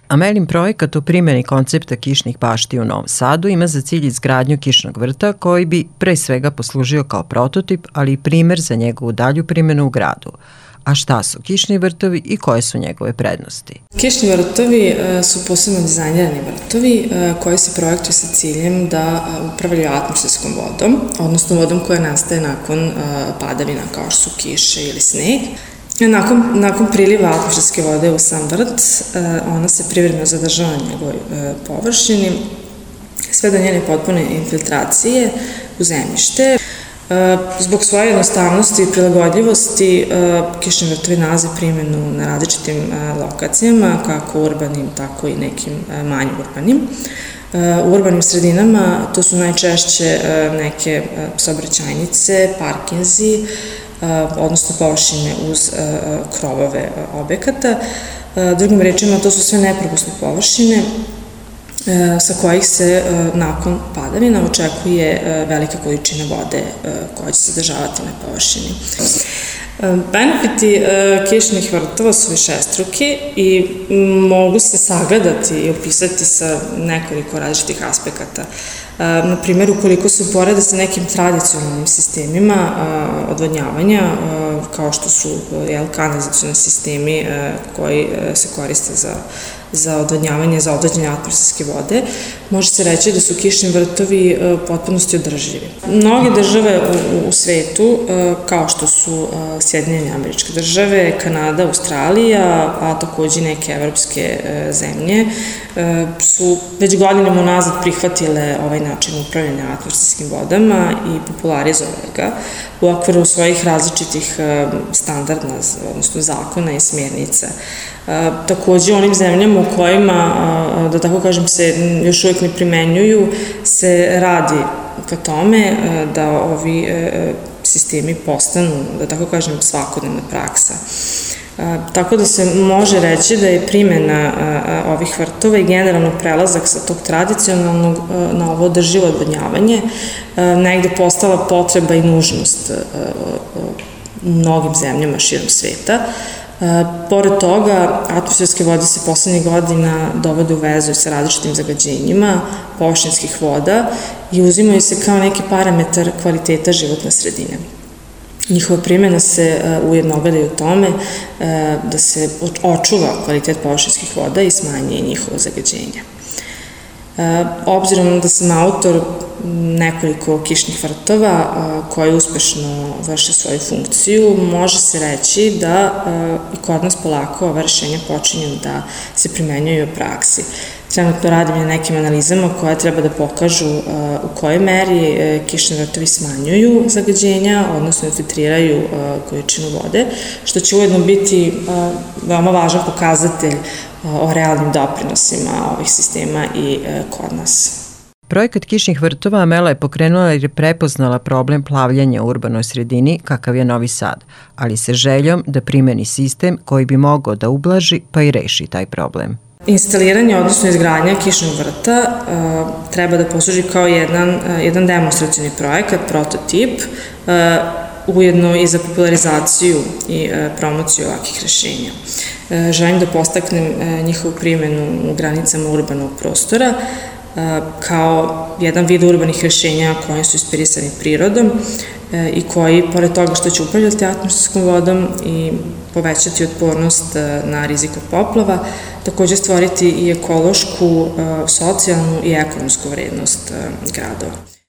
Amelin projekat o primjeni koncepta kišnih bašti u Novom Sadu ima za cilj izgradnju kišnog vrta koji bi pre svega poslužio kao prototip, ali i primer za njegovu dalju primjenu u gradu. A šta su kišni vrtovi i koje su njegove prednosti? Kišni vrtovi su posebno dizajnirani vrtovi koji se projektuju sa ciljem da upravljaju atmosferskom vodom, odnosno vodom koja nastaje nakon padavina kao što su kiše ili sneg. Nakon priliva atmosferske vode u sam vrt, ona se privremeno zadržava na njegovoj površini, sve do njene potpune infiltracije u zemljište. Zbog svoje jednostavnosti i prilagodljivosti, kišni vrtovi nalaze primjenu na različitim lokacijama, kako urbanim, tako i nekim manje urbanim. U urbanim sredinama to su najčešće neke saobraćajnice, parkinzi, odnosno površine uz krovove objekata. Drugim rečima, to su sve nepropusne površine sa kojih se nakon padavina očekuje velika količina vode koja će se zadržavati na površini. Benefiti kišnih vrtova su višestruki i mogu se sagledati i opisati sa nekoliko različitih aspekata. Na primjer, ukoliko se uporede sa nekim tradicionalnim sistemima odvodnjavanja, kao što su kanalizacioni sistemi koji se koriste za odvodnjavanje, za odvođenje atmosferske vode, može se reći da su kišni vrtovi potpunosti održivi. Mnoge države u svetu, kao što su Sjedinjene Američke Države, Kanada, Australija, a takođe neke evropske zemlje, su već godinama unazad prihvatile ovaj način upravljanja atmosferskim vodama i popularizovale ga u okviru svojih različitih standarda, odnosno zakona i smjernica. Takođe, u onim zemljama u kojima, da tako kažem, se još uvijek ne primenjuju, se radi ka tome da ovi sistemi postanu, da tako kažem, svakodnevna praksa. Tako da se može reći da je primjena ovih vrtova i generalno prelazak sa tog tradicionalnog na ovo održivo odvodnjavanje negde postala potreba i nužnost u mnogim zemljama širom sveta. Pored toga, atmosferske vode se poslednjih godina dovode u vezu sa različitim zagađenjima površinskih voda i uzimaju se kao neki parametar kvaliteta životne sredine. Njihova primjena se ujedno ogleda u tome da se očuva kvalitet površinskih voda i smanji njihovo zagađenje. Obzirom da sam autor nekoliko kišnih vrtova koji uspešno vrše svoju funkciju, može se reći da i kod nas polako ova rešenja počinju da se primenjuju u praksi. Trenutno radim na nekim analizama koje treba da pokažu u kojoj meri kišni vrtovi smanjuju zagađenja, odnosno infiltriraju količinu vode, što će ujedno biti veoma važan pokazatelj o realnim doprinosima ovih sistema i kod nas. Projekat kišnih vrtova Amela je pokrenula jer je prepoznala problem plavljanja u urbanoj sredini kakav je Novi Sad, ali sa željom da primeni sistem koji bi mogao da ublaži pa i reši taj problem. Instaliranje, odnosno izgradnja kišnog vrta treba da posluži kao jedan demonstracioni projekat, prototip, ujedno i za popularizaciju i promociju ovakvih rešenja. Želim da postaknem njihovu primjenu u granicama urbanog prostora kao jedan vid urbanih rešenja koji su inspirisani prirodom i koji, pored toga što će upravljati atmosferskom vodom i povećati otpornost na rizik od poplava, takođe stvoriti i ekološku, socijalnu i ekonomsku vrednost gradova.